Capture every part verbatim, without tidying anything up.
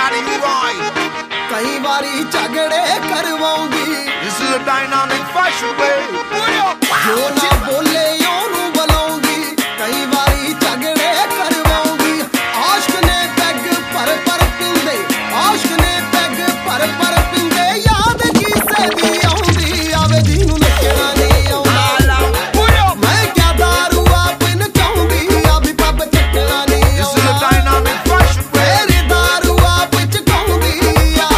Daddy Leroy. ਕਈ ਵਾਰੀ ਝਗੜੇ ਕਰਵਾਉਂਦੀ This is a dynamic fashion way. ਜੋ ਨਾ ਬੋਲੇ ਉਹਨੂੰ ਬੁਲਾਉਂਦੀ ਕਈ ਵਾਰੀ ਝਗੜੇ ਕਰਵਾਉਂਦੀ ਆਸ਼ਕ ਨੇ ਪੈਗ ਪਰ ਪਰ ਪਿੰਦੇ ਆਸ਼ਕ ਨੇ ਪੈਗ ਪਰ ਪਰ ਪਿੰਦੇ ਯਾਦ ਕਿਸੇ ਦੀ ਆਉਂਦੀ ਆਵੇ ਜਿਹਨੂੰ ਨੱਚਣਾ ਨਹੀਂ ਆਉਂਦਾ ਮੈਂ ਕਿਆ ਦਾਰੂ ਆ ਪਿੰਨ ਚਾਹੁੰਦੀ ਆ ਵੀ ਪੱਬ ਚੱਕਣਾ ਨਹੀਂ This is a dynamic fashion way. ਮੇਰੀ ਦਾਰੂ ਆ ਵਿੱਚ ਚਾਹੁੰਦੀ ਆ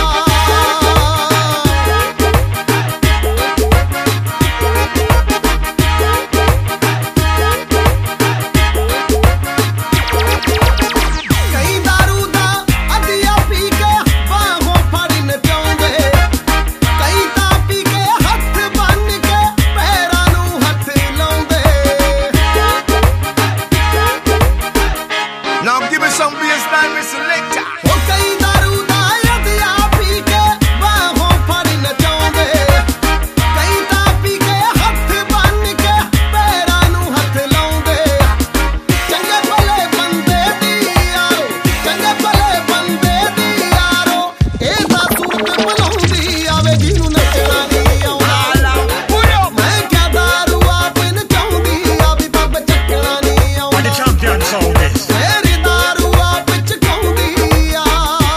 ਕਈ ਦਾਰੂ ਦਾ ਅੱਧਿਆ ਪੀ ਕੇ ਬਾਹੋਂ ਫੜ ਨਚਾਉਂਦੇ ਕਈ ਤਾਂ ਪੀ ਕੇ ਹੱਥ ਬੰਨ ਕੇ ਪੈਰਾਂ ਨੂੰ ਹੱਥ ਲਾਉਂਦੇ Now give me some bassline, Mister Selector. ਉਹ ਕਈ ਦਾਰੂ ਦਾ ਅੱਧਿਆ ਪੀ ਕੇ ਬਾਹੋਂ ਫੜ ਨਚਾਉਂਦੇ ਕਈ ਤਾਂ ਪੀ ਕੇ ਹੱਥ ਬੰਨ ਕੇ ਪੈਰਾਂ ਨੂੰ ਹੱਥ ਲਾਉਂਦੇ ਚੰਗੇ ਭਲੇ ਬੰਦੇ ਦੀ ਯਾਰੋ ਚੰਗੇ ਭਲੇ ਬੰਦੇ ਦੀ ਯਾਰੋ ਇਹ ਤਾਂ ਸੂਰਤ ਬੁਲਾਉਂਦੀ ਆਵੇ ਜਿਹਨੂੰ ਨੱਚਣਾ ਨਹੀਂ ਆਉਂਦਾ ਮੈਂ ਕਿਆ ਦਾਰੂ ਆ ਪਿੰਨ ਚਾਹੁੰਦੀ ਆ ਵੀ ਪੱਬ ਚੱਕਣਾ ਨਹੀਂ And the ਆਉਂਦਾ champion sound is. ਮੇਰੀ ਦਾਰੂ ਆ ਵਿੱਚ ਚਾਹੁੰਦੀ ਆ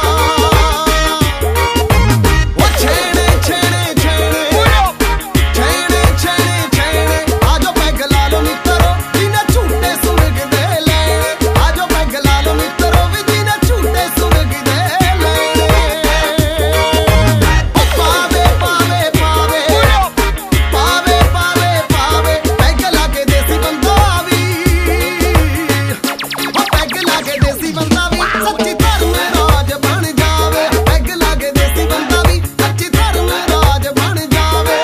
ਉਹ ਛੇੜੇ ਛੇੜੇ ਛੇੜੇ ਛੇੜੇ ਛੇੜੇ ਛੇੜੇ ਆਜੋ ਪੈਗ ਲਾ ਲੋ ਮਿੱਤਰੋ ਬਿਨਾ ਝੂਟੇ ਸੁਰਗ ਦੇ ਲੈਣੇ ਆਜੋ ਪੈਗ ਲਾ ਲੋ ਮਿੱਤਰੋ ਵੀ ਬਿਨਾ ਝੂਟੇ ਸੁਰਗ ਦੇ ਲੈਣੇ ਉਹ ਪਾਵੇ ਪਾਵੇ ਪਾਵੇ ਪਾਵੇ ਪਾਵੇ ਪਾਵੇ ਪੈਗ ਲਾ ਕੇ ਦੇਸੀ ਬੰਦਾ ਵੀ ਉਹ ਪੈਗ ਲਾ ਕੇ ਦੇਸੀ ਬੰਦਾ ਵੀ ਸੱਚੀ ਧਰਮ ਰਾਜ ਬਣ ਜਾਵੇ ਪੈਗ ਲਾ ਕੇ ਦੇਸੀ ਬੰਦਾ ਵੀ ਸੱਚੀ ਧਰਮ ਰਾਜ ਬਣ ਜਾਵੇ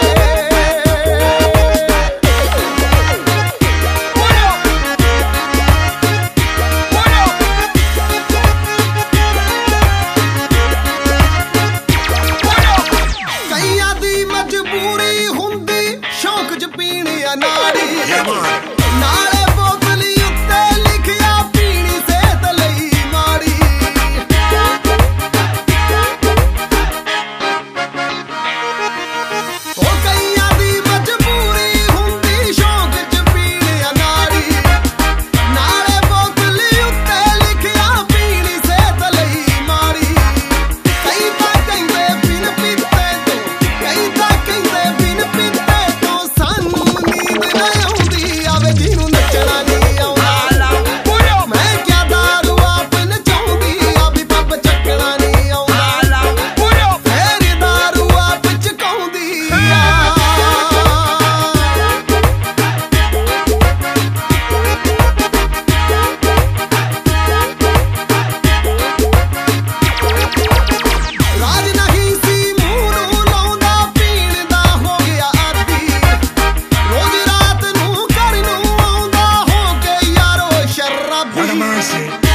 ਕਈਆਂ ਦੀ ਮਜਬੂਰੀ ਹੁੰਦੀ ਸ਼ੌਕ ਚ ਪੀਣੀ ਆ ਨਾੜੀ Yeah, man. ਨਾਲੇ ਬੋਤਲੀ ਉੱਤੇ ਲਿਖਿਆ ਪੀਣੀ ਸਿਹਤ ਲਈ ਮਾੜੀ ਉਹ ਕਈਆਂ ਦੀ ਮਜਬੂਰੀ ਹੁੰਦੀ ਸ਼ੌਕ ਚ ਪੀਣੀ ਆ ਨਾੜੀ ਨਾਲੇ ਬੋਤਲੀ ਉੱਤੇ ਲਿਖਿਆ ਪੀਣੀ ਸਿਹਤ ਲਈ ਮਾੜੀ ਕਈ ਤਾਂ ਕਹਿੰਦੇ ਬਿਨ ਪੀਤੇ ਤੋਂ ਕਈ ਤਾਂ ਕਹਿੰਦੇ ਬਿਨ ਪੀਤੇ ਤੋਂ ਸਾਨੂੰ ਨੀਂਦ ਨਾ ਆਉਂਦੀ ਆਵੇ ਜਿਹਨੂੰ ਨੱਚਣਾ ਨਹੀਂ ਆਉਂਦਾ ਮੈਂ ਕਿਆ ਦਾਰੂ ਆ ਪਿੰਨ ਚਾਹੁੰਦੀ ਆ ਵੀ ਪੱਬ ਚੱਕਣਾ ਨਹੀਂ ਆਉਂਦਾ ਮੇਰੀ ਦਾਰੂ ਆ ਵਿੱਚ ਕਾਉਂਦੀ ਆ ਰਾਜ ਨਹੀਂ ਸੀ ਮੂੰਹ ਨੂੰ ਲਾਉਂਦਾ ਪੀਣ ਦਾ ਹੋ ਗਿਆ ਆਦੀ ਰੋਜ਼ ਰਾਤ ਨੂੰ ਘਰ ਨੂੰ ਆਉਂਦਾ ਹੋ ਕੇ ਯਾਰੋ What a ਸ਼ਰਾਬੀ mercy.